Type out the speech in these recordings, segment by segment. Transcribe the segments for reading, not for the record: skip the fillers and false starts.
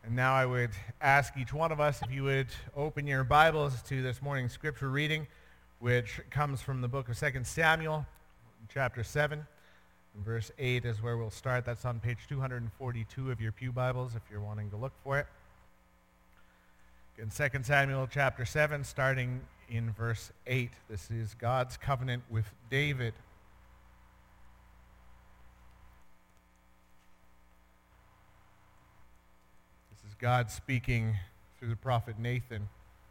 And now I would ask each one of us if you would open your Bibles to this morning's scripture reading, which comes from the book of 2 Samuel, chapter 7. And verse 8 is where we'll start. That's on page 242 of your pew Bibles if you're wanting to look for it. In 2 Samuel chapter 7, starting in verse 8. This is God's covenant with David. This is God speaking through the prophet Nathan.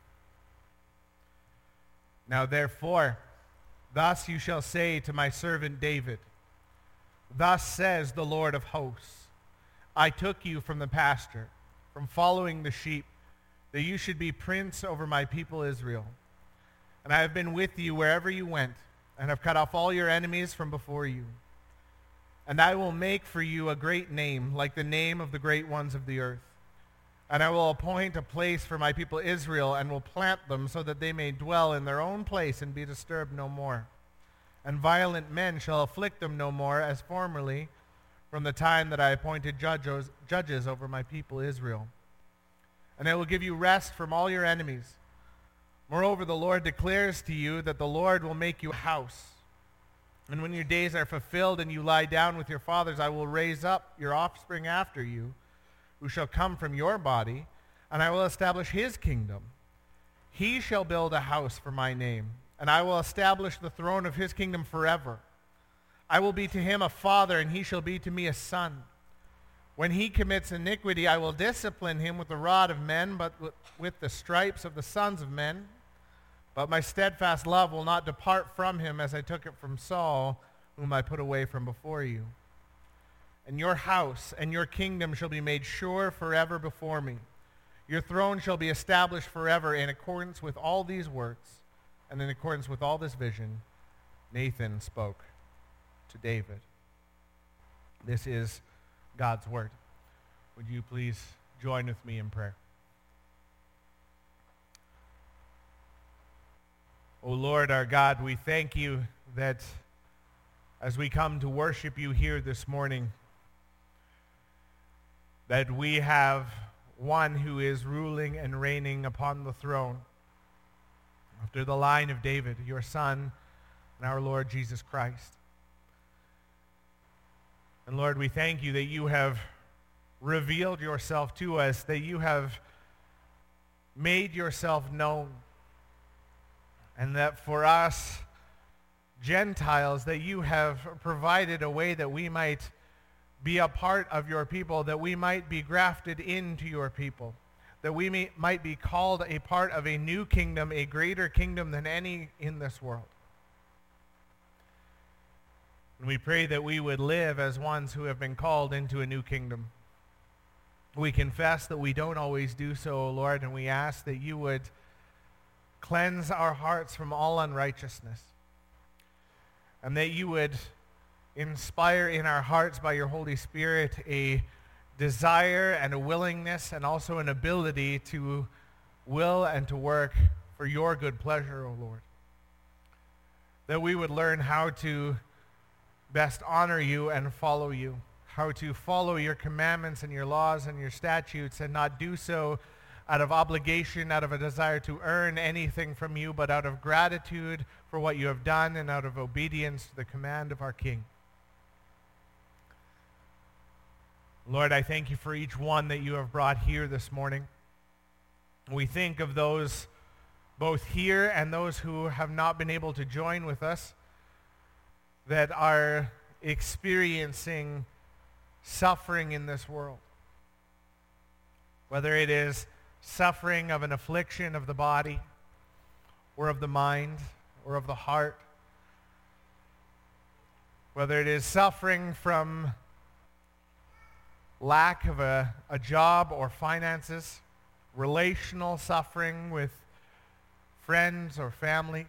Now therefore, thus you shall say to my servant David, thus says the Lord of hosts, I took you from the pasture, from following the sheep, that you should be prince over my people Israel. And I have been with you wherever you went, and have cut off all your enemies from before you. And I will make for you a great name, like the name of the great ones of the earth. And I will appoint a place for my people Israel, and will plant them so that they may dwell in their own place and be disturbed no more. And violent men shall afflict them no more, as formerly, from the time that I appointed judges over my people Israel. And I will give you rest from all your enemies. Moreover, the Lord declares to you that the Lord will make you a house. And when your days are fulfilled and you lie down with your fathers, I will raise up your offspring after you, who shall come from your body, and I will establish his kingdom. He shall build a house for my name, and I will establish the throne of his kingdom forever. I will be to him a father, and he shall be to me a son. When he commits iniquity, I will discipline him with the rod of men, but with the stripes of the sons of men. But my steadfast love will not depart from him, as I took it from Saul, whom I put away from before you. And your house and your kingdom shall be made sure forever before me. Your throne shall be established forever in accordance with all these words, and in accordance with all this vision, Nathan spoke to David. This is God's word. Would you please join with me in prayer? O Lord our God, we thank you that as we come to worship you here this morning, that we have one who is ruling and reigning upon the throne after the line of David, your Son and our Lord Jesus Christ. And Lord, we thank you that you have revealed yourself to us, that you have made yourself known, and that for us Gentiles, that you have provided a way that we might be a part of your people, that we might be grafted into your people, that we might be called a part of a new kingdom, a greater kingdom than any in this world. And we pray that we would live as ones who have been called into a new kingdom. We confess that we don't always do so, O Lord, and we ask that you would cleanse our hearts from all unrighteousness, and that you would inspire in our hearts by your Holy Spirit a desire and a willingness and also an ability to will and to work for your good pleasure, O Lord. That we would learn how to best honor you and follow you, how to follow your commandments and your laws and your statutes, and not do so out of obligation, out of a desire to earn anything from you, but out of gratitude for what you have done and out of obedience to the command of our King. Lord, I thank you for each one that you have brought here this morning. We think of those both here and those who have not been able to join with us, that are experiencing suffering in this world. Whether it is suffering of an affliction of the body, or of the mind, or of the heart. Whether it is suffering from lack of a job or finances, relational suffering with friends or family.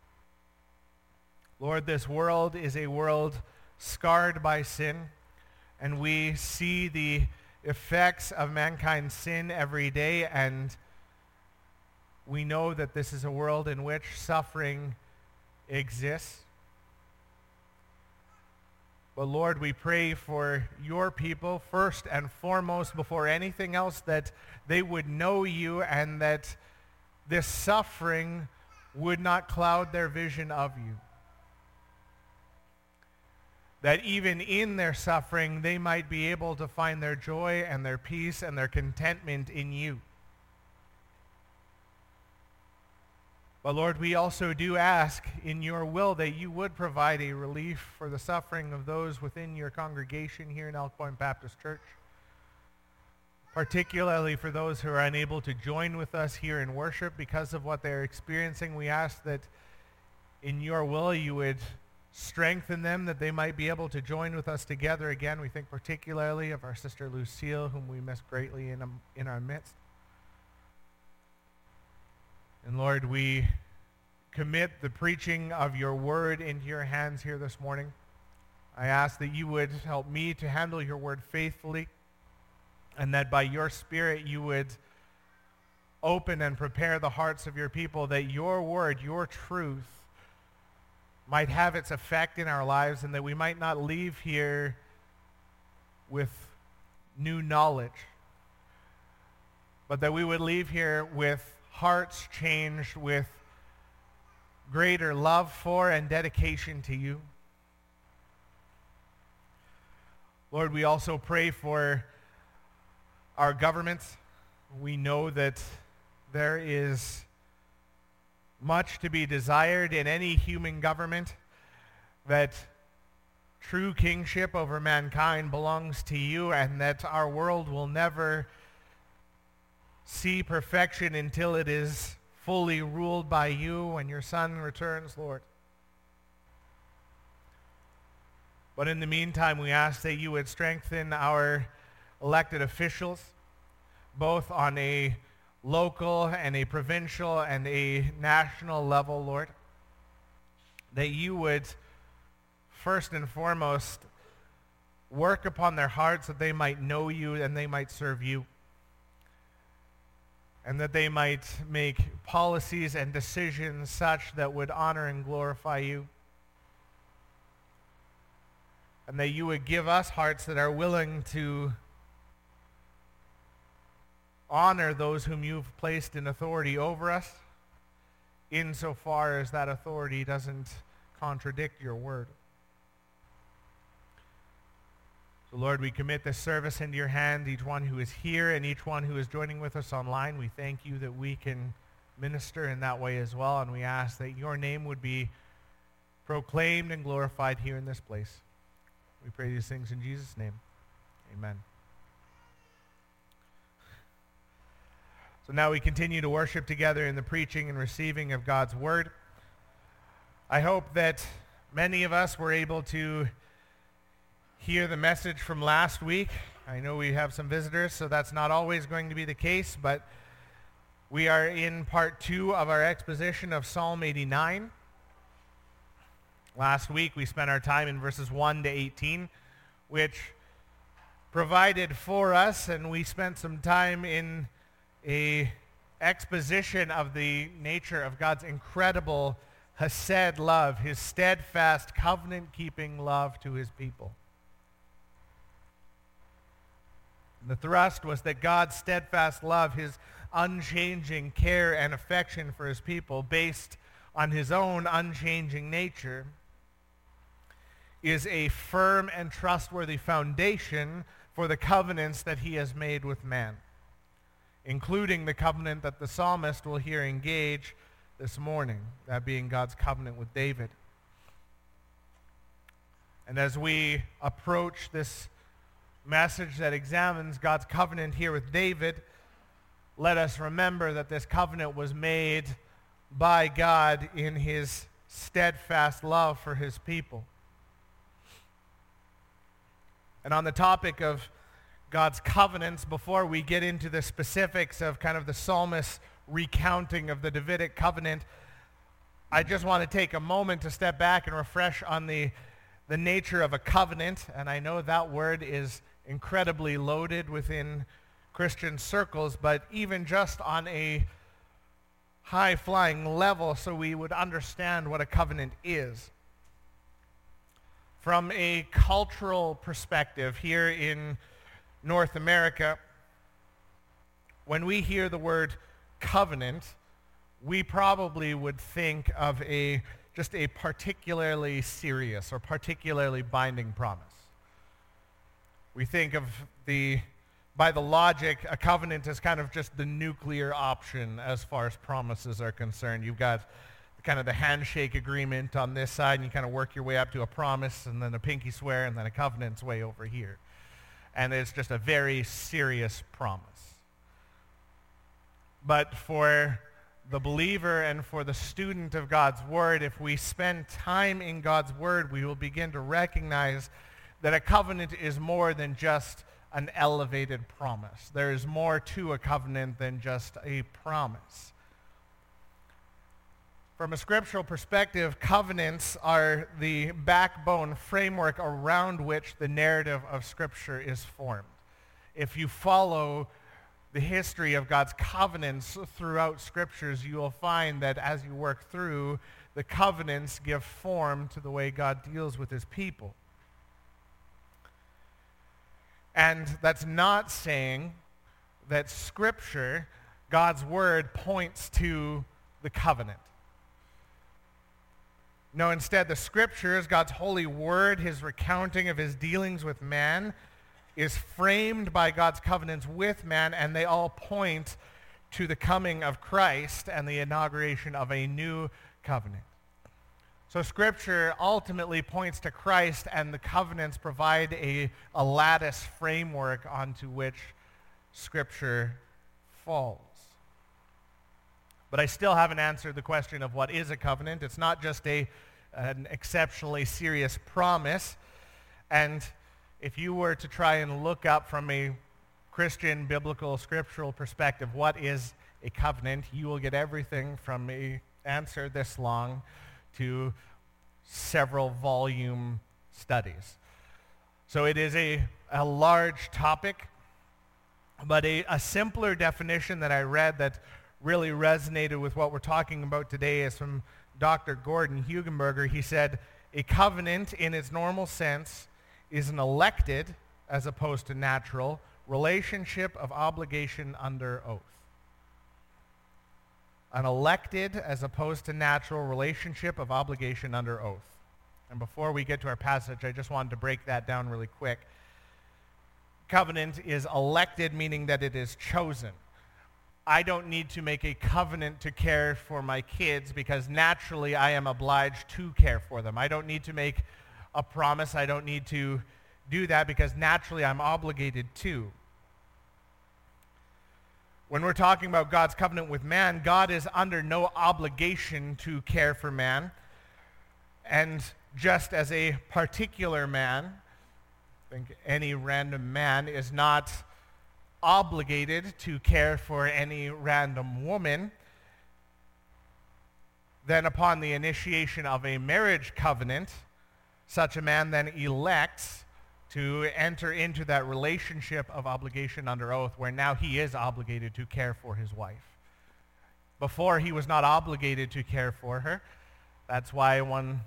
Lord, this world is a world scarred by sin, and we see the effects of mankind's sin every day, and we know that this is a world in which suffering exists. But Lord, we pray for your people first and foremost before anything else, that they would know you and that this suffering would not cloud their vision of you. That even in their suffering, they might be able to find their joy and their peace and their contentment in you. But Lord, we also do ask in your will that you would provide a relief for the suffering of those within your congregation here in Elk Point Baptist Church, particularly for those who are unable to join with us here in worship because of what they're experiencing. We ask that in your will you would strengthen them, that they might be able to join with us together again. We think particularly of our sister Lucille, whom we miss greatly in our midst. And Lord, we commit the preaching of your word into your hands here this morning. I ask that you would help me to handle your word faithfully, and that by your Spirit you would open and prepare the hearts of your people, that your word, your truth, might have its effect in our lives, and that we might not leave here with new knowledge, but that we would leave here with hearts changed, with greater love for and dedication to you. Lord, we also pray for our governments. We know that there is much to be desired in any human government, that true kingship over mankind belongs to you, and that our world will never see perfection until it is fully ruled by you when your Son returns, Lord. But in the meantime, we ask that you would strengthen our elected officials, both on a local and a provincial and a national level, Lord. That you would first and foremost work upon their hearts, that they might know you and they might serve you, and that they might make policies and decisions such that would honor and glorify you. And that you would give us hearts that are willing to honor those whom you've placed in authority over us, insofar as that authority doesn't contradict your word. So Lord, we commit this service into your hand, each one who is here and each one who is joining with us online. We thank you that we can minister in that way as well, and we ask that your name would be proclaimed and glorified here in this place. We pray these things in Jesus' name. Amen. So now we continue to worship together in the preaching and receiving of God's word. I hope that many of us were able to hear the message from last week. I know we have some visitors, so that's not always going to be the case, but we are in part 2 of our exposition of Psalm 89. Last week we spent our time in verses 1 to 18, which provided for us, and we spent some time in a exposition of the nature of God's incredible hesed love, his steadfast covenant-keeping love to his people. The thrust was that God's steadfast love, his unchanging care and affection for his people, based on his own unchanging nature, is a firm and trustworthy foundation for the covenants that he has made with man, including the covenant that the psalmist will here engage this morning, that being God's covenant with David. And as we approach this message that examines God's covenant here with David, let us remember that this covenant was made by God in his steadfast love for his people. And on the topic of God's covenants, before we get into the specifics of kind of the psalmist's recounting of the Davidic covenant, I just want to take a moment to step back and refresh on the nature of a covenant. And I know that word is incredibly loaded within Christian circles, but even just on a high-flying level, so we would understand what a covenant is. From a cultural perspective here in North America, when we hear the word covenant, we probably would think of just a particularly serious or particularly binding promise. We think of by the logic, a covenant is kind of just the nuclear option as far as promises are concerned. You've got kind of the handshake agreement on this side, and you kind of work your way up to a promise, and then a pinky swear, and then a covenant's way over here. And it's just a very serious promise. But for the believer and for the student of God's Word, if we spend time in God's Word, we will begin to recognize that a covenant is more than just an elevated promise. There is more to a covenant than just a promise. From a scriptural perspective, covenants are the backbone framework around which the narrative of Scripture is formed. If you follow the history of God's covenants throughout Scriptures, you will find that as you work through, the covenants give form to the way God deals with his people. And that's not saying that Scripture, God's Word, points to the covenant. No, instead, the Scriptures, God's holy word, his recounting of his dealings with man, is framed by God's covenants with man, and they all point to the coming of Christ and the inauguration of a new covenant. So Scripture ultimately points to Christ, and the covenants provide a lattice framework onto which Scripture falls. But I still haven't answered the question of what is a covenant. It's not just an exceptionally serious promise. And if you were to try and look up from a Christian, biblical, scriptural perspective, what is a covenant, you will get everything from an answer this long to several volume studies. So it is a large topic, but a simpler definition that I read that really resonated with what we're talking about today is from Dr. Gordon Hugenberger. He said, a covenant in its normal sense is an elected, as opposed to natural, relationship of obligation under oath. An elected, as opposed to natural, relationship of obligation under oath. And before we get to our passage, I just wanted to break that down really quick. Covenant is elected, meaning that it is chosen. I don't need to make a covenant to care for my kids because naturally I am obliged to care for them. I don't need to make a promise. I don't need to do that because naturally I'm obligated to. When we're talking about God's covenant with man, God is under no obligation to care for man. And just as a particular man, I think any random man is not obligated to care for any random woman, then upon the initiation of a marriage covenant, such a man then elects to enter into that relationship of obligation under oath where now he is obligated to care for his wife. Before, he was not obligated to care for her. That's why when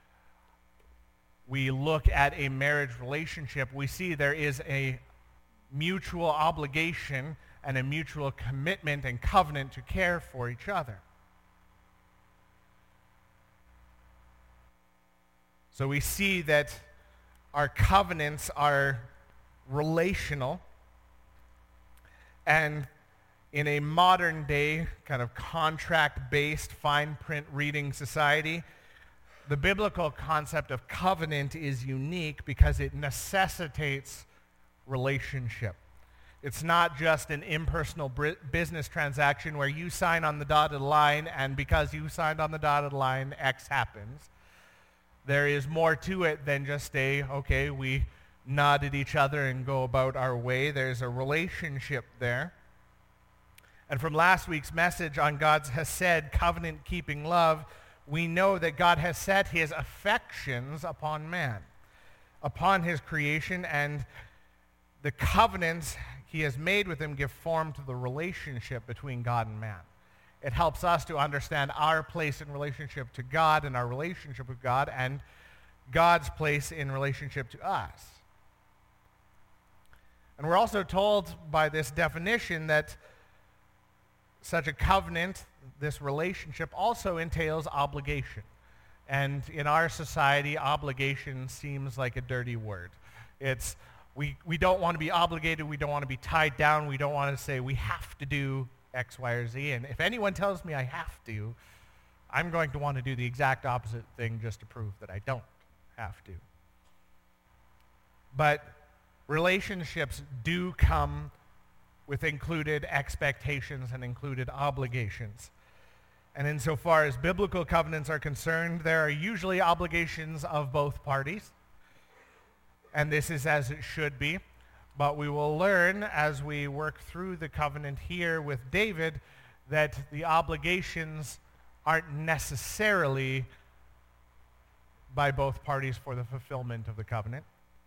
we look at a marriage relationship, we see there is a mutual obligation and a mutual commitment and covenant to care for each other. So we see that our covenants are relational, and in a modern day kind of contract-based fine print reading society, the biblical concept of covenant is unique because it necessitates relationship. It's not just an impersonal business transaction where you sign on the dotted line, and because you signed on the dotted line, X happens. There is more to it than just okay, we nod at each other and go about our way. There's a relationship there. And from last week's message on God's Hesed, covenant-keeping love, we know that God has set his affections upon man, upon his creation, and the covenants he has made with him give form to the relationship between God and man. It helps us to understand our place in relationship to God and our relationship with God, and God's place in relationship to us. And we're also told by this definition that such a covenant, this relationship, also entails obligation. And in our society, obligation seems like a dirty word. We don't want to be obligated. We don't want to be tied down. We don't want to say we have to do X, Y, or Z. And if anyone tells me I have to, I'm going to want to do the exact opposite thing just to prove that I don't have to. But relationships do come with included expectations and included obligations. And insofar as biblical covenants are concerned, there are usually obligations of both parties. And this is as it should be. But we will learn as we work through the covenant here with David that the obligations aren't necessarily by both parties for the fulfillment of the covenant.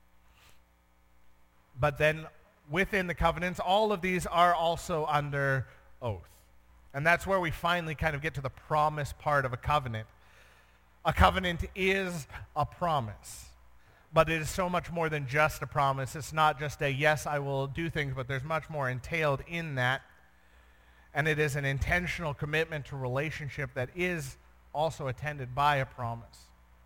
But then within the covenants, all of these are also under oath. And that's where we finally kind of get to the promise part of a covenant. A covenant is a promise. But it is so much more than just a promise. It's not just a, yes, I will do things, but there's much more entailed in that. And it is an intentional commitment to relationship that is also attended by a promise.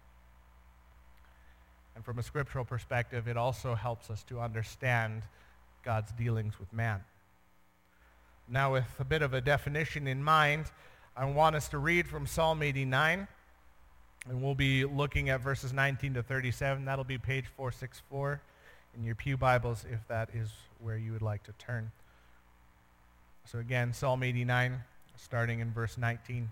And from a scriptural perspective, it also helps us to understand God's dealings with man. Now, with a bit of a definition in mind, I want us to read from Psalm 89. And we'll be looking at verses 19 to 37. That'll be page 464 in your pew Bibles if that is where you would like to turn. So again, Psalm 89, starting in verse 19.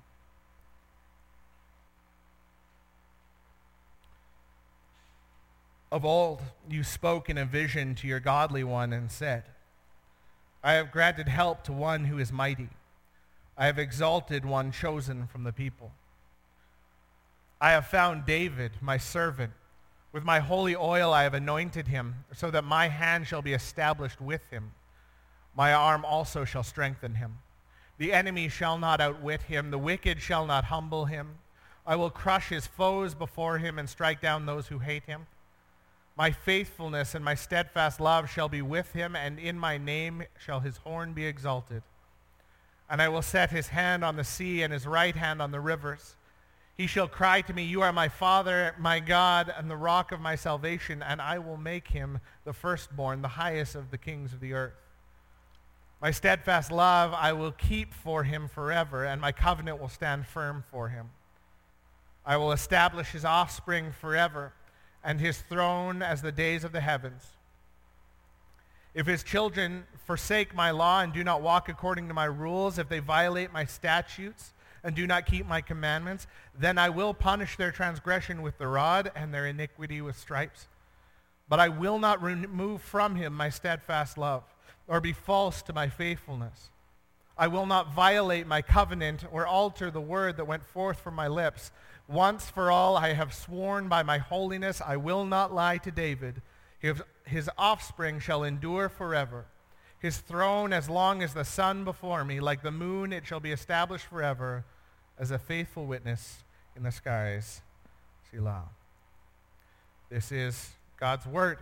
Of old you spoke in a vision to your godly one and said, I have granted help to one who is mighty. I have exalted one chosen from the people. I have found David, my servant. With my holy oil I have anointed him, so that my hand shall be established with him. My arm also shall strengthen him. The enemy shall not outwit him. The wicked shall not humble him. I will crush his foes before him and strike down those who hate him. My faithfulness and my steadfast love shall be with him, and in my name shall his horn be exalted. And I will set his hand on the sea and his right hand on the rivers. He shall cry to me, you are my Father, my God, and the rock of my salvation, and I will make him the firstborn, the highest of the kings of the earth. My steadfast love I will keep for him forever, and my covenant will stand firm for him. I will establish his offspring forever, and his throne as the days of the heavens. If his children forsake my law and do not walk according to my rules, if they violate my statutes, and do not keep my commandments, then I will punish their transgression with the rod and their iniquity with stripes. But I will not remove from him my steadfast love, or be false to my faithfulness. I will not violate my covenant or alter the word that went forth from my lips. Once for all I have sworn by my holiness, I will not lie to David. His offspring shall endure forever. His throne as long as the sun before me. Like the moon it shall be established forever, as a faithful witness in the skies. Selah. This is God's word.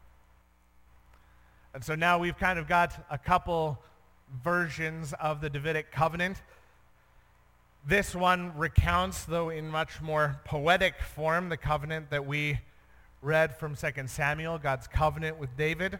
And so now we've kind of got a couple versions of the Davidic covenant. This one recounts, though in much more poetic form, the covenant that we read from 2 Samuel, God's covenant with David.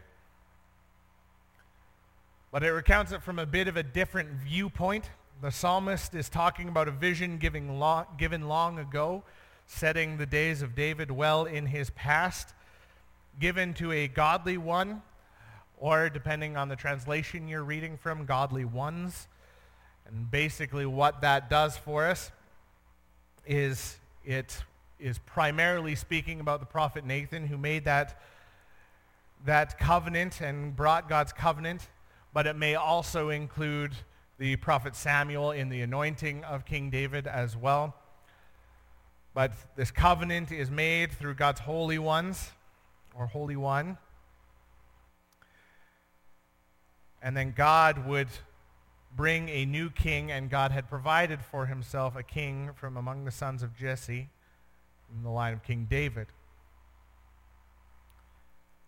But it recounts it from a bit of a different viewpoint. The psalmist is talking about a vision given long ago, setting the days of David well in his past, given to a godly one, or depending on the translation you're reading from, godly ones. And basically what that does for us is it is primarily speaking about the prophet Nathan, who made that covenant and brought God's covenant, but it may also include the prophet Samuel in the anointing of King David as well. But this covenant is made through God's holy ones, or holy one. And then God would bring a new king, and God had provided for himself a king from among the sons of Jesse, in the line of King David.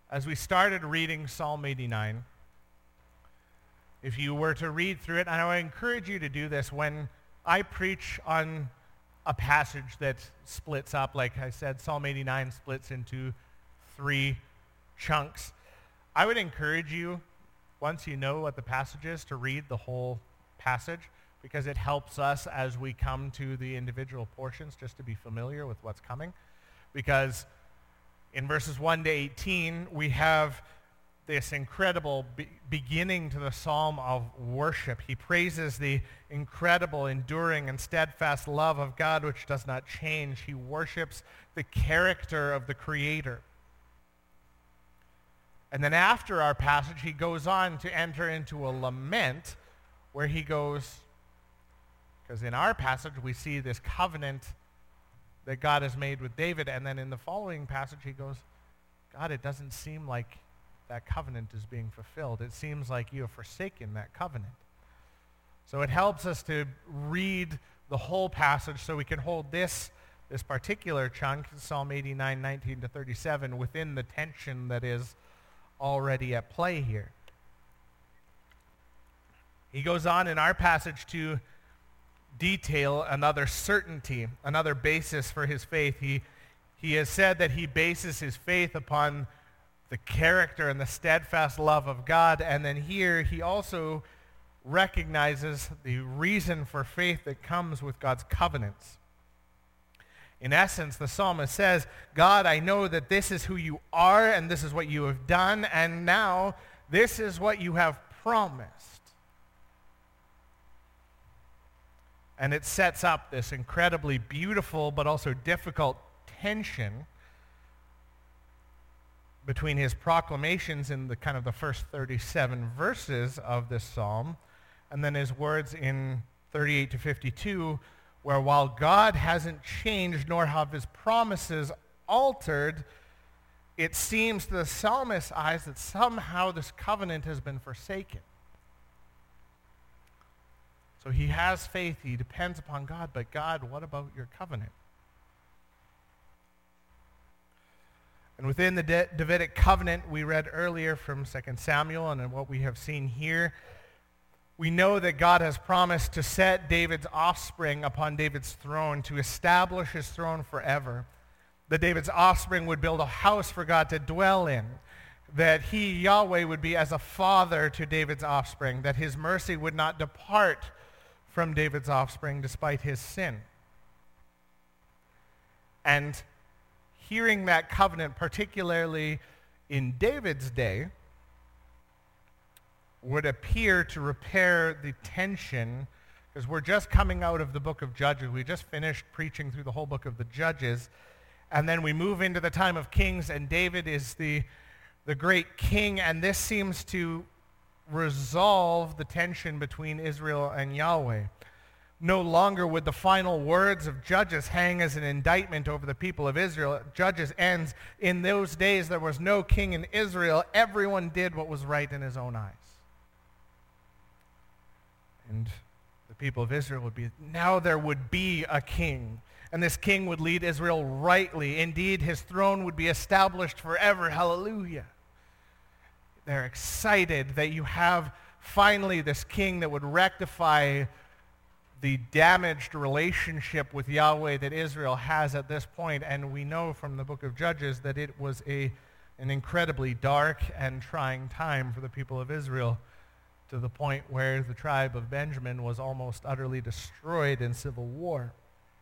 as we started reading Psalm 89, if you were to read through it, and I encourage you to do this when I preach on a passage that splits up, like I said, Psalm 89 splits into 3 chunks. I would encourage you, once you know what the passage is, to read the whole passage, because it helps us as we come to the individual portions just to be familiar with what's coming. Because in verses 1 to 18, we have this incredible beginning to the psalm of worship. He praises the incredible, enduring, and steadfast love of God, which does not change. He worships the character of the Creator. And then after our passage, he goes on to enter into a lament where he goes, because in our passage we see this covenant that God has made with David, and then in the following passage he goes, God, it doesn't seem like that covenant is being fulfilled. It seems like you have forsaken that covenant. So it helps us to read the whole passage so we can hold this particular chunk, Psalm 89, 19 to 37, within the tension that is already at play here. He goes on in our passage to detail another certainty, another basis for his faith. He has said that he bases his faith upon the character and the steadfast love of God, and then here he also recognizes the reason for faith that comes with God's covenants. In essence, the psalmist says, God, I know that this is who you are, and this is what you have done, and now this is what you have promised. And it sets up this incredibly beautiful but also difficult tension between his proclamations in the kind of the first 37 verses of this psalm, and then his words in 38 to 52, where while God hasn't changed nor have his promises altered, it seems to the psalmist's eyes that somehow this covenant has been forsaken. So he has faith, he depends upon God, but God, what about your covenant? And within the Davidic covenant we read earlier from 2 Samuel and what we have seen here, we know that God has promised to set David's offspring upon David's throne, to establish his throne forever. That David's offspring would build a house for God to dwell in. That he, Yahweh, would be as a father to David's offspring. That his mercy would not depart from David's offspring despite his sin. And hearing that covenant, particularly in David's day, would appear to repair the tension, because we're just coming out of the book of Judges. We just finished preaching through the whole book of the Judges, and then we move into the time of Kings, and David is the great king, and this seems to resolve the tension between Israel and Yahweh. No longer would the final words of Judges hang as an indictment over the people of Israel. Judges ends, in those days there was no king in Israel. Everyone did what was right in his own eyes. And the people of Israel would be, now there would be a king. And this king would lead Israel rightly. Indeed, his throne would be established forever. Hallelujah. They're excited that you have finally this king that would rectify the damaged relationship with Yahweh that Israel has at this point. And we know from the book of Judges that it was an incredibly dark and trying time for the people of Israel, to the point where the tribe of Benjamin was almost utterly destroyed in civil war.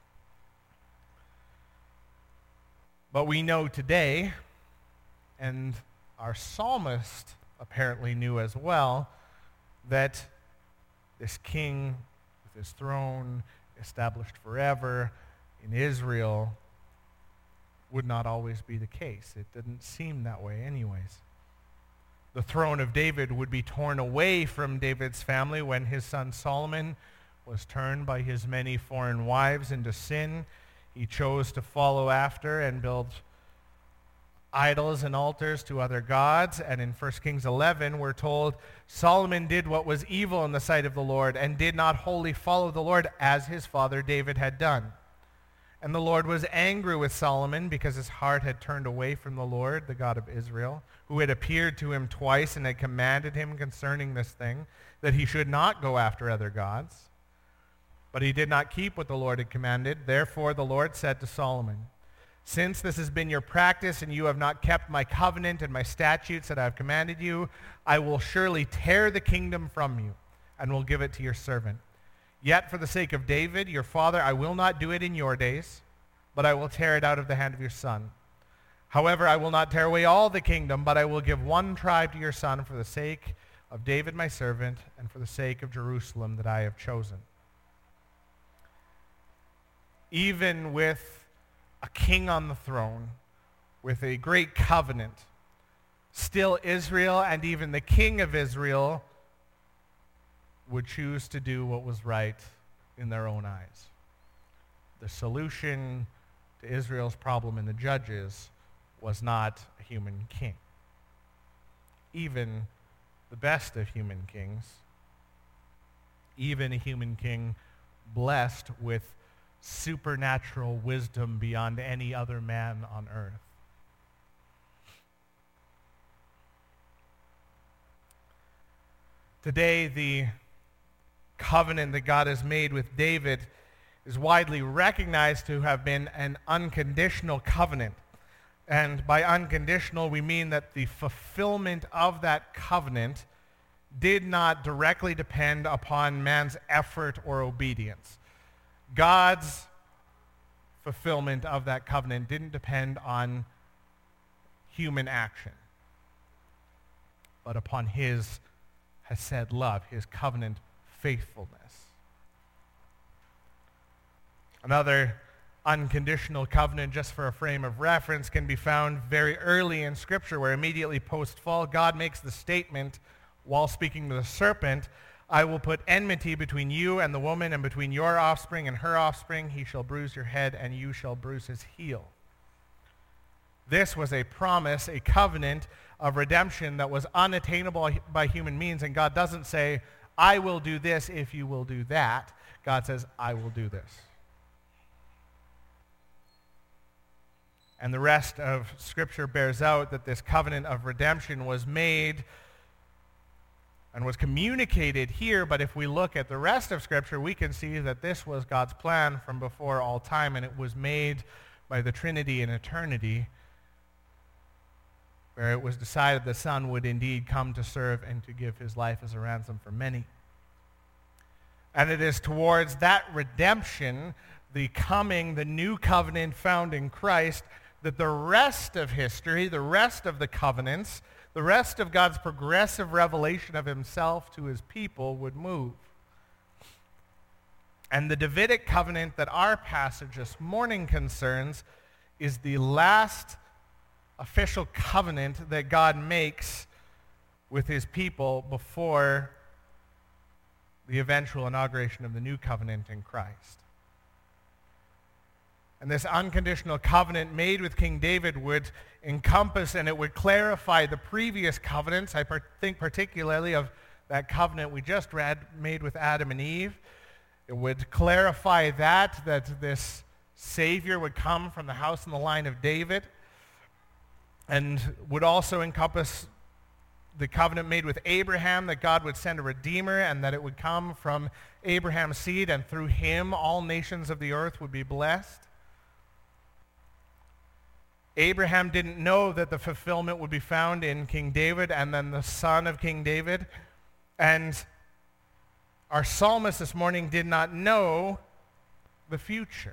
But we know today, and our psalmist apparently knew as well, that this king with his throne established forever in Israel would not always be the case. It didn't seem that way anyways. The throne of David would be torn away from David's family when his son Solomon was turned by his many foreign wives into sin. He chose to follow after and build idols and altars to other gods. And in 1 Kings 11, we're told Solomon did what was evil in the sight of the Lord and did not wholly follow the Lord as his father David had done. And the Lord was angry with Solomon because his heart had turned away from the Lord, the God of Israel, who had appeared to him twice and had commanded him concerning this thing, that he should not go after other gods. But he did not keep what the Lord had commanded. Therefore the Lord said to Solomon, since this has been your practice and you have not kept my covenant and my statutes that I have commanded you, I will surely tear the kingdom from you and will give it to your servant. Yet for the sake of David, your father, I will not do it in your days, but I will tear it out of the hand of your son. However, I will not tear away all the kingdom, but I will give one tribe to your son for the sake of David my servant and for the sake of Jerusalem that I have chosen. Even with a king on the throne, with a great covenant, still Israel and even the king of Israel would choose to do what was right in their own eyes. The solution to Israel's problem in the Judges was not a human king. Even the best of human kings, even a human king blessed with supernatural wisdom beyond any other man on earth. Today, the covenant that God has made with David is widely recognized to have been an unconditional covenant. And by unconditional, we mean that the fulfillment of that covenant did not directly depend upon man's effort or obedience. God's fulfillment of that covenant didn't depend on human action, but upon his hesed love, his covenant faithfulness. Another unconditional covenant, just for a frame of reference, can be found very early in Scripture, where immediately post-fall, God makes the statement while speaking to the serpent, I will put enmity between you and the woman, and between your offspring and her offspring. He shall bruise your head, and you shall bruise his heel. This was a promise, a covenant of redemption that was unattainable by human means, and God doesn't say, I will do this if you will do that. God says, I will do this. And the rest of Scripture bears out that this covenant of redemption was made and was communicated here, but if we look at the rest of Scripture, we can see that this was God's plan from before all time, and it was made by the Trinity in eternity, where it was decided the Son would indeed come to serve and to give his life as a ransom for many. And it is towards that redemption, the coming, the new covenant found in Christ, that the rest of history, the rest of the covenants, the rest of God's progressive revelation of himself to his people would move. And the Davidic covenant that our passage this morning concerns is the last official covenant that God makes with his people before the eventual inauguration of the new covenant in Christ. And this unconditional covenant made with King David would encompass and it would clarify the previous covenants. I think particularly of that covenant we just read made with Adam and Eve. It would clarify that this Savior would come from the house and the line of David, and would also encompass the covenant made with Abraham, that God would send a Redeemer and that it would come from Abraham's seed, and through him all nations of the earth would be blessed. Abraham didn't know that the fulfillment would be found in King David and then the son of King David. And our psalmist this morning did not know the future.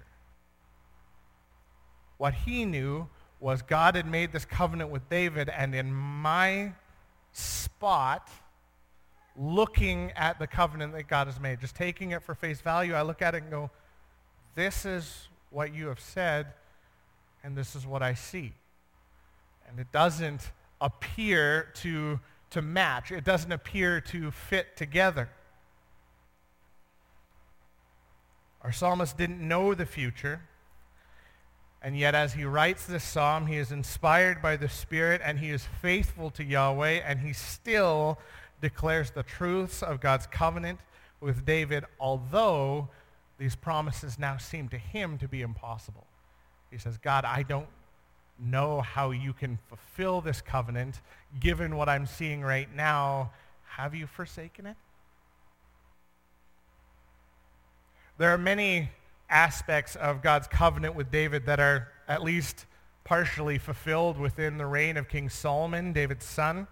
What he knew was God had made this covenant with David, and in my spot, looking at the covenant that God has made, just taking it for face value, I look at it and go, this is what you have said, and this is what I see. And it doesn't appear to match. It doesn't appear to fit together. Our psalmist didn't know the future, and yet as he writes this psalm, he is inspired by the Spirit, and he is faithful to Yahweh, and he still declares the truths of God's covenant with David, although these promises now seem to him to be impossible. He says, God, I don't know how you can fulfill this covenant given what I'm seeing right now. Have you forsaken it? There are many aspects of God's covenant with David that are at least partially fulfilled within the reign of King Solomon, David's son.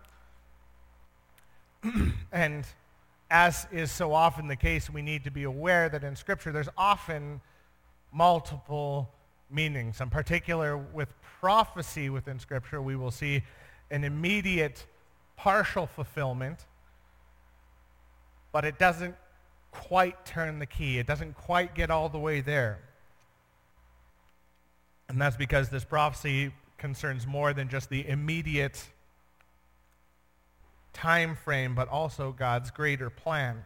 And as is so often the case, we need to be aware that in Scripture there's often multiple meanings. In particular, with prophecy within Scripture, we will see an immediate partial fulfillment, but it doesn't quite turn the key. It doesn't quite get all the way there. And that's because this prophecy concerns more than just the immediate time frame, but also God's greater plan.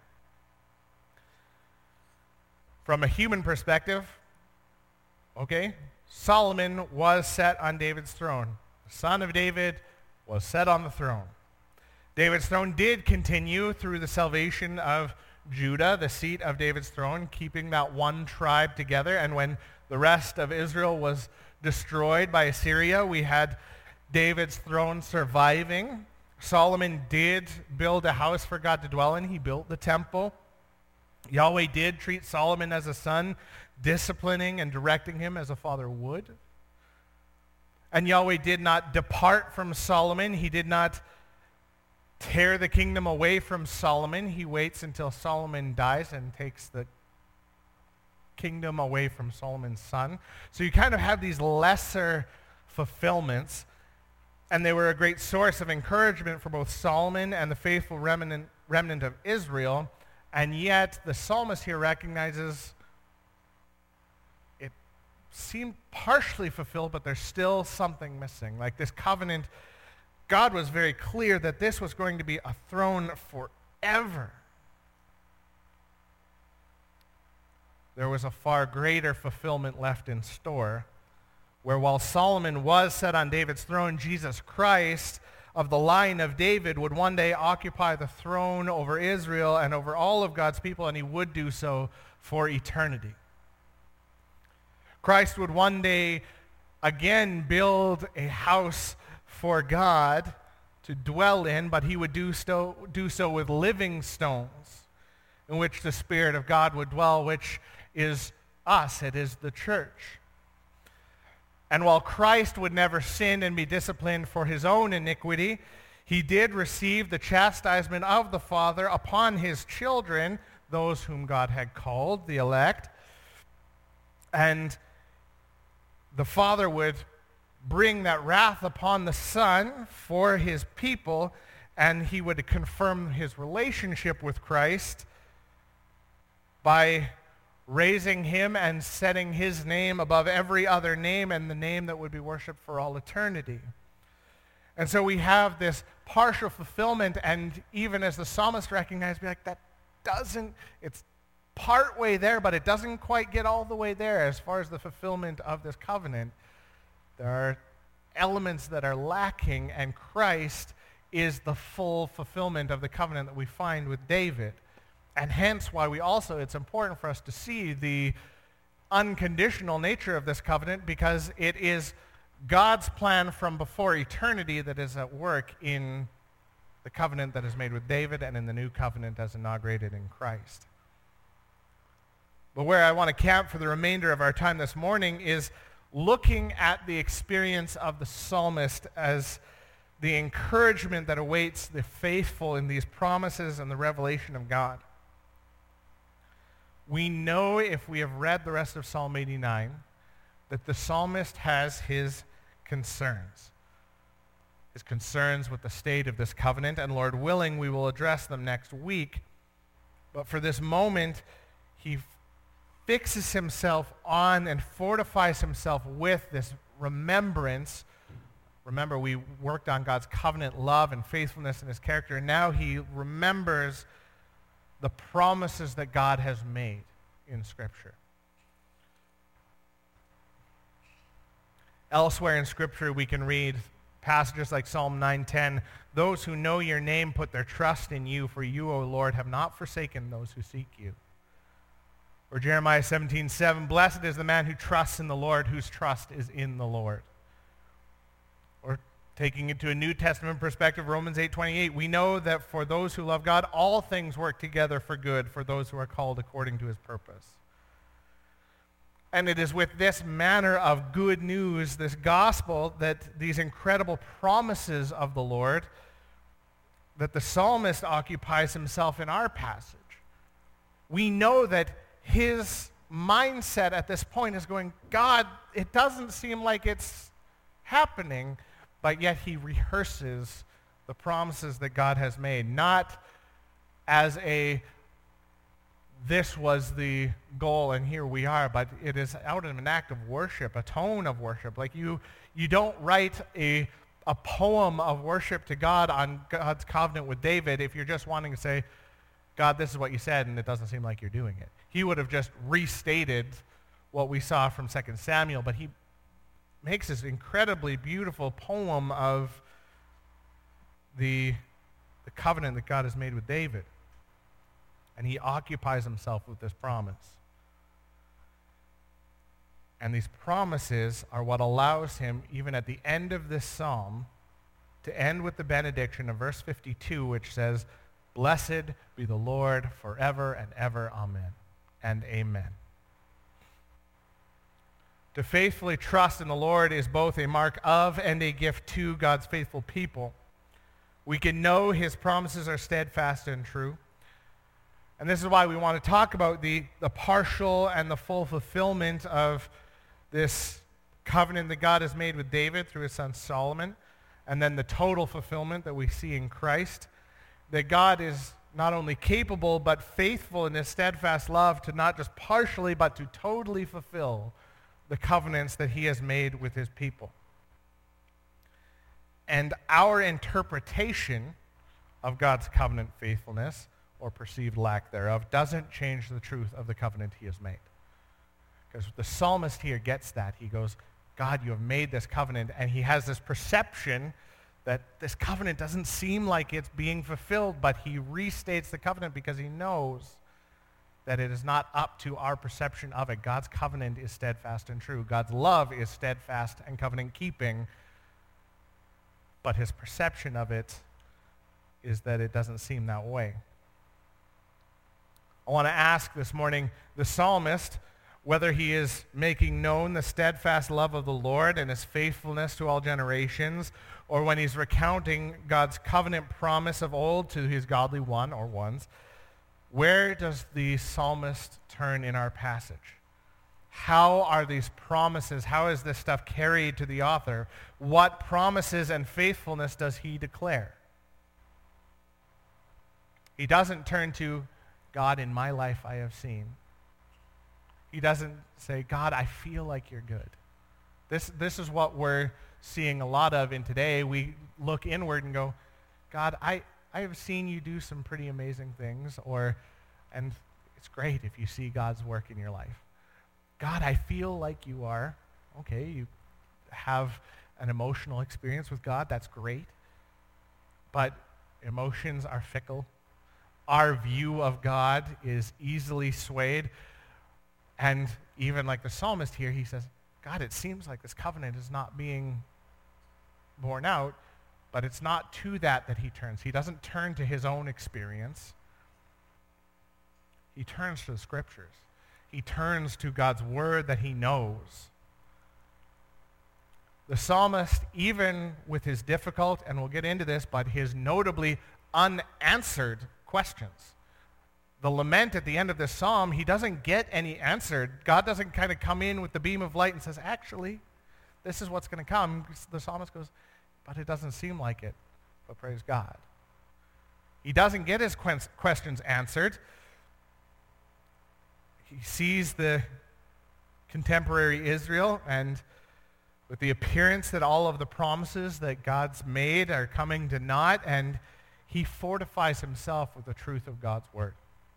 From a human perspective, okay, Solomon was set on David's throne. The son of David was set on the throne. David's throne did continue through the salvation of Judah, the seat of David's throne, keeping that one tribe together. And when the rest of Israel was destroyed by Assyria, we had David's throne surviving. Solomon did build a house for God to dwell in. He built the temple. Yahweh did treat Solomon as a son, disciplining and directing him as a father would. And Yahweh did not depart from Solomon. He did not tear the kingdom away from Solomon. He waits until Solomon dies and takes the kingdom away from Solomon's son. So you kind of have these lesser fulfillments, and they were a great source of encouragement for both Solomon and the faithful remnant of Israel. And yet the psalmist here recognizes it seemed partially fulfilled, but there's still something missing. Like this covenant, God was very clear that this was going to be a throne forever. There was a far greater fulfillment left in store, where while Solomon was set on David's throne, Jesus Christ of the line of David would one day occupy the throne over Israel and over all of God's people, and he would do so for eternity. Christ would one day again build a house for God to dwell in, but he would do so with living stones in which the Spirit of God would dwell, which is us. It is the church. And while Christ would never sin and be disciplined for his own iniquity, he did receive the chastisement of the Father upon his children, those whom God had called, the elect. And the Father would bring that wrath upon the Son for his people, and he would confirm his relationship with Christ by raising him and setting his name above every other name and the name that would be worshipped for all eternity. And so we have this partial fulfillment, and even as the psalmist recognized, be like, that doesn't, it's part way there, but it doesn't quite get all the way there as far as the fulfillment of this covenant. There are elements that are lacking, and Christ is the full fulfillment of the covenant that we find with David. And hence why it's important for us to see the unconditional nature of this covenant, because it is God's plan from before eternity that is at work in the covenant that is made with David and in the new covenant as inaugurated in Christ. But where I want to camp for the remainder of our time this morning is looking at the experience of the psalmist as the encouragement that awaits the faithful in these promises and the revelation of God. We know, if we have read the rest of Psalm 89, that the psalmist has his concerns with the state of this covenant, and Lord willing, we will address them next week. But for this moment, he fixes himself on and fortifies himself with this remembrance. Remember, we worked on God's covenant love and faithfulness in his character, and now he remembers the promises that God has made in Scripture. Elsewhere in Scripture, we can read passages like Psalm 9:10, "Those who know your name put their trust in you, for you, O Lord, have not forsaken those who seek you." Or Jeremiah 17:7, blessed is the man who trusts in the Lord, whose trust is in the Lord. Or taking it to a New Testament perspective, Romans 8:28, we know that for those who love God, all things work together for good for those who are called according to his purpose. And it is with this manner of good news, this gospel, that these incredible promises of the Lord, that the psalmist occupies himself in our passage. We know that his mindset at this point is going, God, it doesn't seem like it's happening, but yet he rehearses the promises that God has made, not as a this was the goal and here we are, but it is out of an act of worship, a tone of worship. Like you don't write a poem of worship to God on God's covenant with David if you're just wanting to say, God, this is what you said, and it doesn't seem like you're doing it. He would have just restated what we saw from 2 Samuel, but he makes this incredibly beautiful poem of the covenant that God has made with David. And he occupies himself with this promise. And these promises are what allows him, even at the end of this psalm, to end with the benediction of verse 52, which says, blessed be the Lord forever and ever, amen, and amen. To faithfully trust in the Lord is both a mark of and a gift to God's faithful people. We can know his promises are steadfast and true. And this is why we want to talk about the partial and the full fulfillment of this covenant that God has made with David through his son Solomon, and then the total fulfillment that we see in Christ, that God is not only capable but faithful in his steadfast love to not just partially but to totally fulfill the covenants that he has made with his people. And our interpretation of God's covenant faithfulness, or perceived lack thereof, doesn't change the truth of the covenant he has made. Because the psalmist here gets that. He goes, God, you have made this covenant, and he has this perception that this covenant doesn't seem like it's being fulfilled, but he restates the covenant because he knows that it is not up to our perception of it. God's covenant is steadfast and true. God's love is steadfast and covenant-keeping, but his perception of it is that it doesn't seem that way. I want to ask this morning the psalmist whether he is making known the steadfast love of the Lord and his faithfulness to all generations, or when he's recounting God's covenant promise of old to his godly one or ones. Where does the psalmist turn in our passage? How are these promises, how is this stuff carried to the author? What promises and faithfulness does he declare? He doesn't turn to, God, in my life I have seen. He doesn't say, God, I feel like you're good. This is what we're seeing a lot of in today. We look inward and go, God, I have seen you do some pretty amazing things, and it's great if you see God's work in your life. God, I feel like you are. Okay, you have an emotional experience with God. That's great. But emotions are fickle. Our view of God is easily swayed. And even like the psalmist here, he says, God, it seems like this covenant is not being borne out, but it's not to that he turns. He doesn't turn to his own experience. He turns to the scriptures. He turns to God's word that he knows. The psalmist, even with his difficult, and we'll get into this, but his notably unanswered questions. The lament at the end of this psalm, he doesn't get any answered. God doesn't kind of come in with the beam of light and says, actually, this is what's going to come. The psalmist goes, but it doesn't seem like it. But praise God. He doesn't get his questions answered. He sees the contemporary Israel, and with the appearance that all of the promises that God's made are coming to naught, and he fortifies himself with the truth of God's word.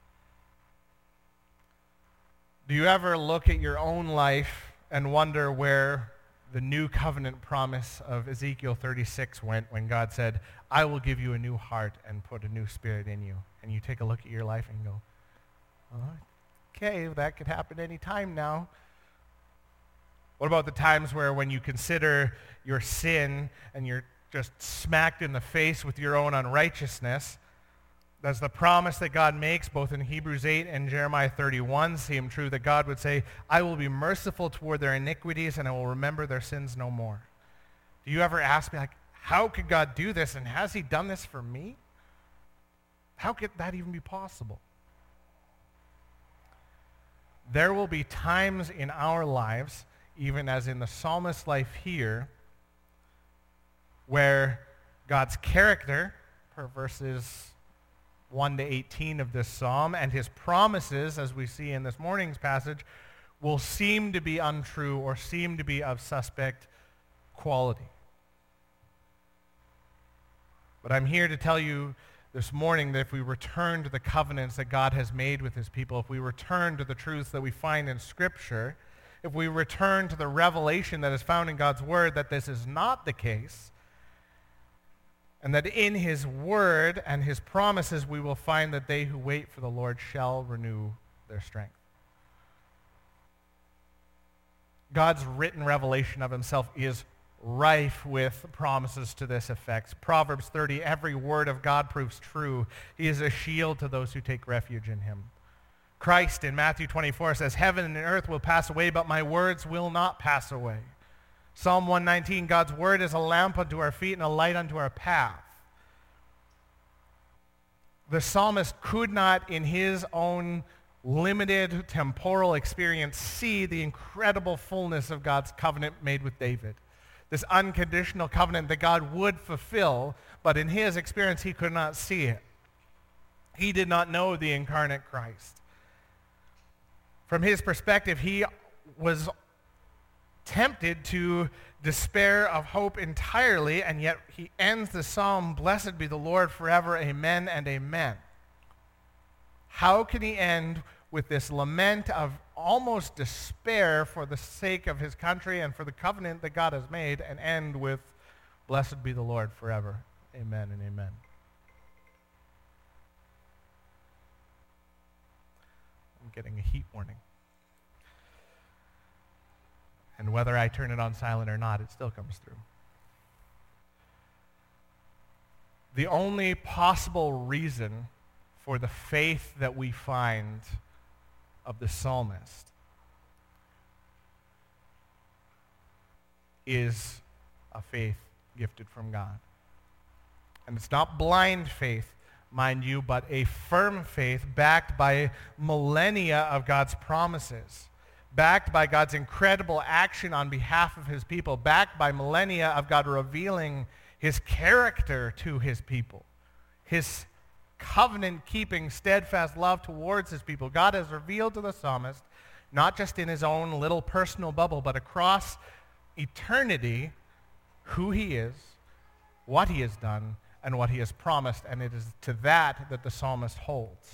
Do you ever look at your own life and wonder where the new covenant promise of Ezekiel 36 went when God said, I will give you a new heart and put a new spirit in you? And you take a look at your life and go, okay, that could happen any time now. What about the times where when you consider your sin and you're just smacked in the face with your own unrighteousness? Does the promise that God makes both in Hebrews 8 and Jeremiah 31 seem true, that God would say, I will be merciful toward their iniquities and I will remember their sins no more? Do you ever ask me, like, how could God do this, and has he done this for me? How could that even be possible? There will be times in our lives, even as in the psalmist's life here, where God's character, per verses 1 to 18 of this psalm, and his promises, as we see in this morning's passage, will seem to be untrue or seem to be of suspect quality. But I'm here to tell you this morning that if we return to the covenants that God has made with his people, if we return to the truths that we find in Scripture, if we return to the revelation that is found in God's Word, that this is not the case, and that in his word and his promises we will find that they who wait for the Lord shall renew their strength. God's written revelation of himself is rife with promises to this effect. Proverbs 30, every word of God proves true. He is a shield to those who take refuge in him. Christ in Matthew 24 says, heaven and earth will pass away, but my words will not pass away. Psalm 119, God's word is a lamp unto our feet and a light unto our path. The psalmist could not, in his own limited temporal experience, see the incredible fullness of God's covenant made with David. This unconditional covenant that God would fulfill, but in his experience he could not see it. He did not know the incarnate Christ. From his perspective, he was tempted to despair of hope entirely, and yet he ends the psalm, blessed be the Lord forever, amen and amen. How can he end with this lament of almost despair for the sake of his country and for the covenant that God has made, and end with, blessed be the Lord forever, amen and amen? I'm getting a heat warning. And whether I turn it on silent or not, it still comes through. The only possible reason for the faith that we find of the psalmist is a faith gifted from God. And it's not blind faith, mind you, but a firm faith backed by millennia of God's promises, backed by God's incredible action on behalf of his people, backed by millennia of God revealing his character to his people, his covenant-keeping, steadfast love towards his people. God has revealed to the psalmist, not just in his own little personal bubble, but across eternity, who he is, what he has done, and what he has promised, and it is to that that the psalmist holds.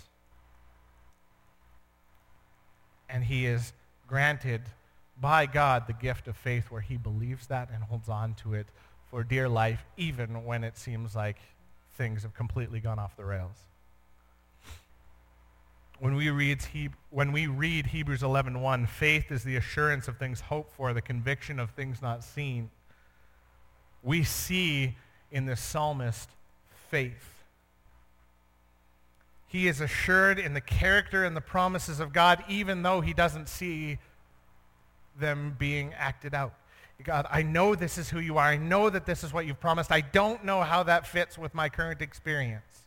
And he is granted by God the gift of faith where he believes that and holds on to it for dear life, even when it seems like things have completely gone off the rails. When we read Hebrews 11:1, faith is the assurance of things hoped for, the conviction of things not seen. We see in the psalmist faith. He is assured in the character and the promises of God, even though he doesn't see them being acted out. God, I know this is who you are. I know that this is what you've promised. I don't know how that fits with my current experience.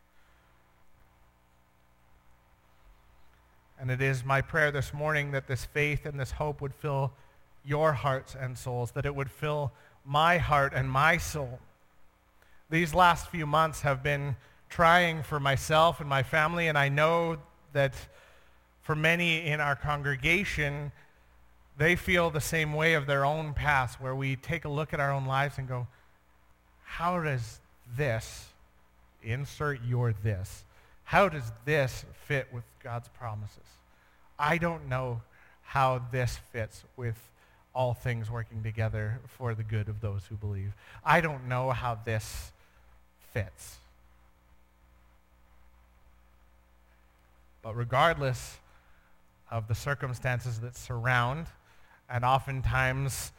And it is my prayer this morning that this faith and this hope would fill your hearts and souls, that it would fill my heart and my soul. These last few months have been trying for myself and my family, and I know that for many in our congregation, they feel the same way of their own past, where we take a look at our own lives and go, how does this, insert your this, how does this fit with God's promises? I don't know how this fits with all things working together for the good of those who believe. I don't know how this fits. But regardless of the circumstances that surround and oftentimes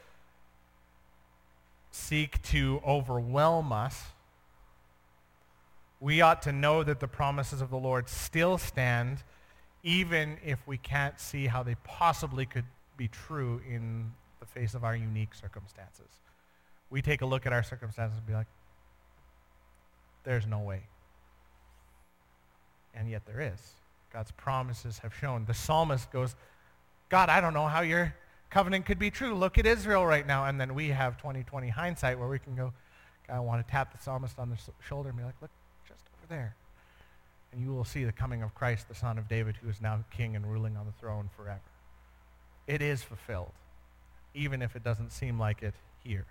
seek to overwhelm us, we ought to know that the promises of the Lord still stand, even if we can't see how they possibly could be true in the face of our unique circumstances. We take a look at our circumstances and be like, there's no way. And yet there is. God's promises have shown. The psalmist goes, God, I don't know how your covenant could be true. Look at Israel right now. And then we have 20/20 hindsight where we can go, God, I want to tap the psalmist on the shoulder and be like, look, just over there. And you will see the coming of Christ, the Son of David, who is now king and ruling on the throne forever. It is fulfilled, even if it doesn't seem like it here.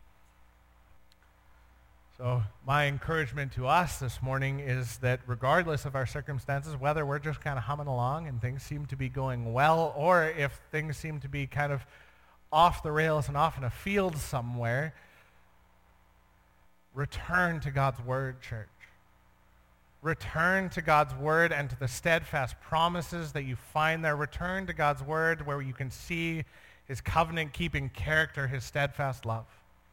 So my encouragement to us this morning is that regardless of our circumstances, whether we're just kind of humming along and things seem to be going well, or if things seem to be kind of off the rails and off in a field somewhere, return to God's word, church. Return to God's word and to the steadfast promises that you find there. Return to God's word where you can see his covenant-keeping character, his steadfast love.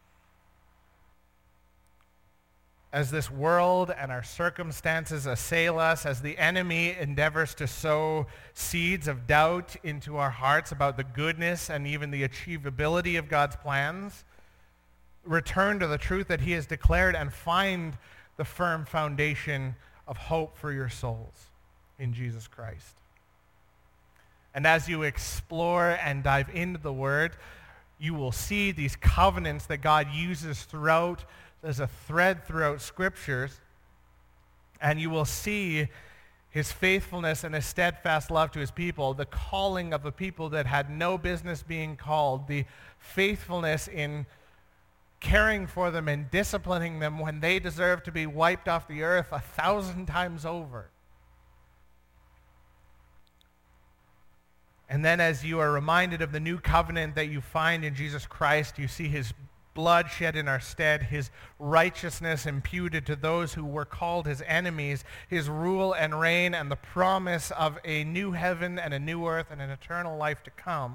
As this world and our circumstances assail us, as the enemy endeavors to sow seeds of doubt into our hearts about the goodness and even the achievability of God's plans, return to the truth that he has declared and find the firm foundation of hope for your souls in Jesus Christ. And as you explore and dive into the word, you will see these covenants that God uses throughout. There's a thread throughout scriptures, and you will see his faithfulness and his steadfast love to his people, the calling of a people that had no business being called, the faithfulness in caring for them and disciplining them when they deserve to be wiped off the earth 1,000 times over. And then as you are reminded of the new covenant that you find in Jesus Christ, you see his blood shed in our stead, his righteousness imputed to those who were called his enemies, his rule and reign, and the promise of a new heaven and a new earth and an eternal life to come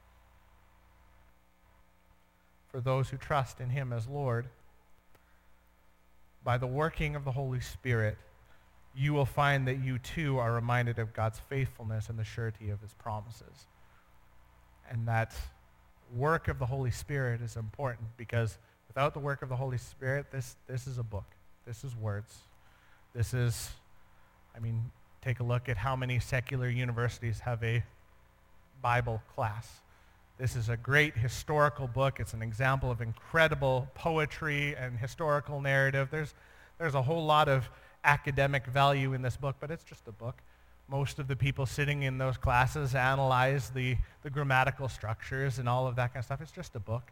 for those who trust in him as Lord. By the working of the Holy Spirit, you will find that you too are reminded of God's faithfulness and the surety of his promises. And that work of the Holy Spirit is important because without the work of the Holy Spirit, this is a book. This is words. This is, take a look at how many secular universities have a Bible class. This is a great historical book. It's an example of incredible poetry and historical narrative. There's a whole lot of academic value in this book, but it's just a book. Most of the people sitting in those classes analyze the grammatical structures and all of that kind of stuff. It's just a book.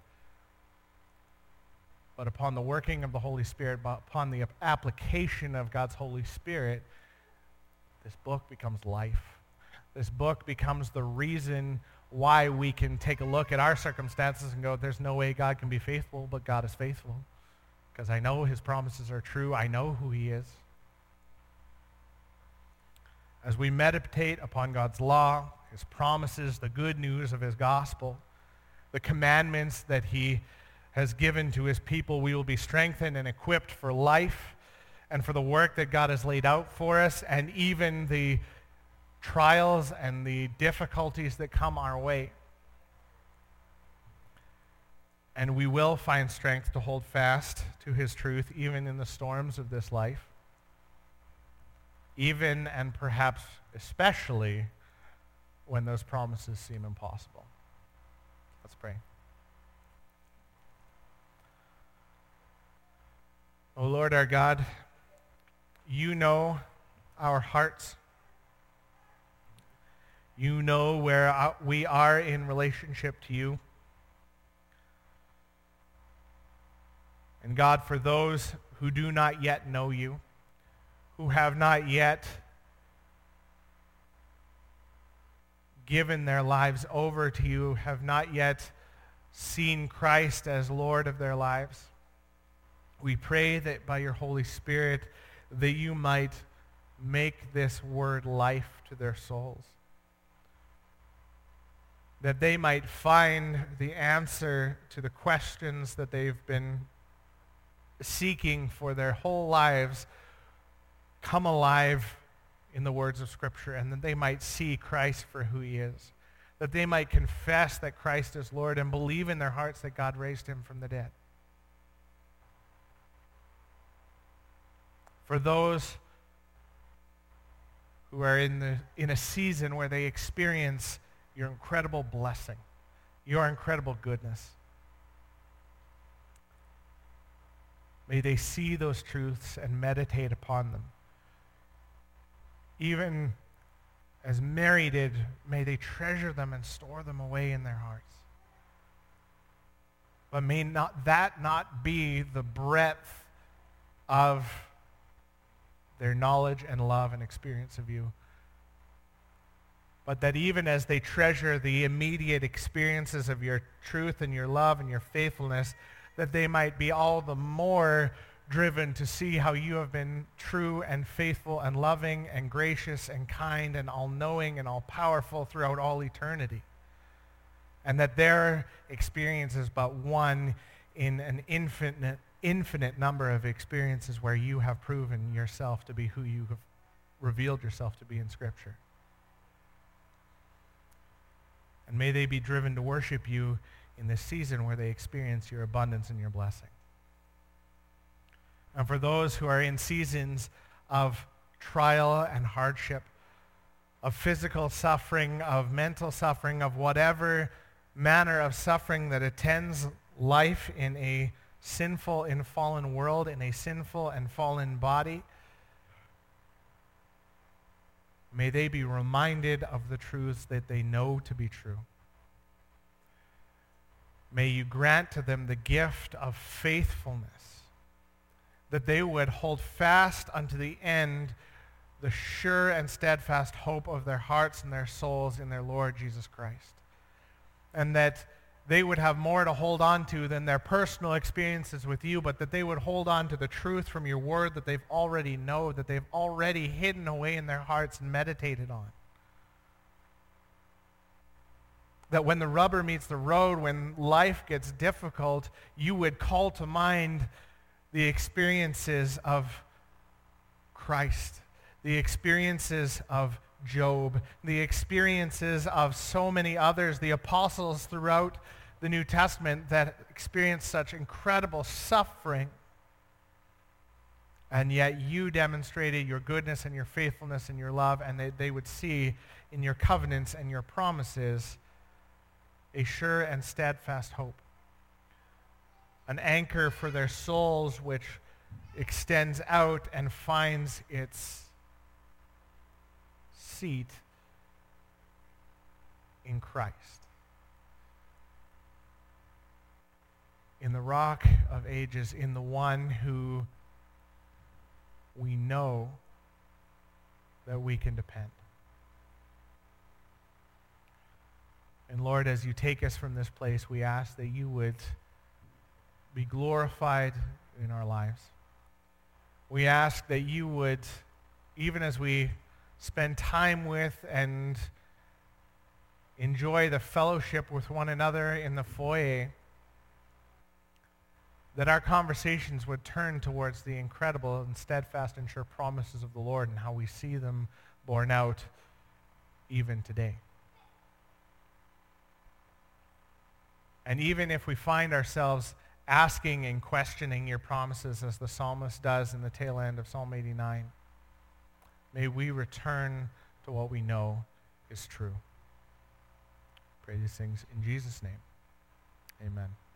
But upon the working of the Holy Spirit, upon the application of God's Holy Spirit, this book becomes life. This book becomes the reason why we can take a look at our circumstances and go, there's no way God can be faithful, but God is faithful. Because I know his promises are true. I know who he is. As we meditate upon God's law, his promises, the good news of his gospel, the commandments that he has given to his people, we will be strengthened and equipped for life and for the work that God has laid out for us, and even the trials and the difficulties that come our way. And we will find strength to hold fast to his truth even in the storms of this life. Even and perhaps especially when those promises seem impossible. Let's pray. O Lord our God, you know our hearts. You know where we are in relationship to you. And God, for those who do not yet know you, who have not yet given their lives over to you, have not yet seen Christ as Lord of their lives, we pray that by your Holy Spirit that you might make this word life to their souls. that they might find the answer to the questions that they've been seeking for their whole lives come alive in the words of Scripture, and that they might see Christ for who he is, that they might confess that Christ is Lord and believe in their hearts that God raised him from the dead. For those who are in a season where they experience your incredible blessing, your incredible goodness, may they see those truths and meditate upon them. Even as Mary did, may they treasure them and store them away in their hearts. But may that not be the breadth of their knowledge and love and experience of you, but that even as they treasure the immediate experiences of your truth and your love and your faithfulness, that they might be all the more driven to see how you have been true and faithful and loving and gracious and kind and all-knowing and all-powerful throughout all eternity. And that their experience is but one in an infinite number of experiences where you have proven yourself to be who you have revealed yourself to be in Scripture. And may they be driven to worship you in this season where they experience your abundance and your blessing. And for those who are in seasons of trial and hardship, of physical suffering, of mental suffering, of whatever manner of suffering that attends life in a sinful and fallen world, in a sinful and fallen body, may they be reminded of the truths that they know to be true. May you grant to them the gift of faithfulness, that they would hold fast unto the end the sure and steadfast hope of their hearts and their souls in their Lord Jesus Christ. And that they would have more to hold on to than their personal experiences with you, but that they would hold on to the truth from your word that they've already known, that they've already hidden away in their hearts and meditated on. That when the rubber meets the road, when life gets difficult, you would call to mind the experiences of Christ, the experiences of Job, the experiences of so many others, the apostles throughout the New Testament that experienced such incredible suffering. And yet you demonstrated your goodness and your faithfulness and your love, and they would see in your covenants and your promises a sure and steadfast hope, an anchor for their souls which extends out and finds its seat in Christ, in the Rock of Ages, in the one who we know that we can depend. And Lord, as you take us from this place, we ask that you would be glorified in our lives. We ask that you would, even as we spend time with and enjoy the fellowship with one another in the foyer, that our conversations would turn towards the incredible and steadfast and sure promises of the Lord and how we see them borne out even today. And even if we find ourselves asking and questioning your promises as the psalmist does in the tail end of Psalm 89, may we return to what we know is true. Pray these things in Jesus' name. Amen.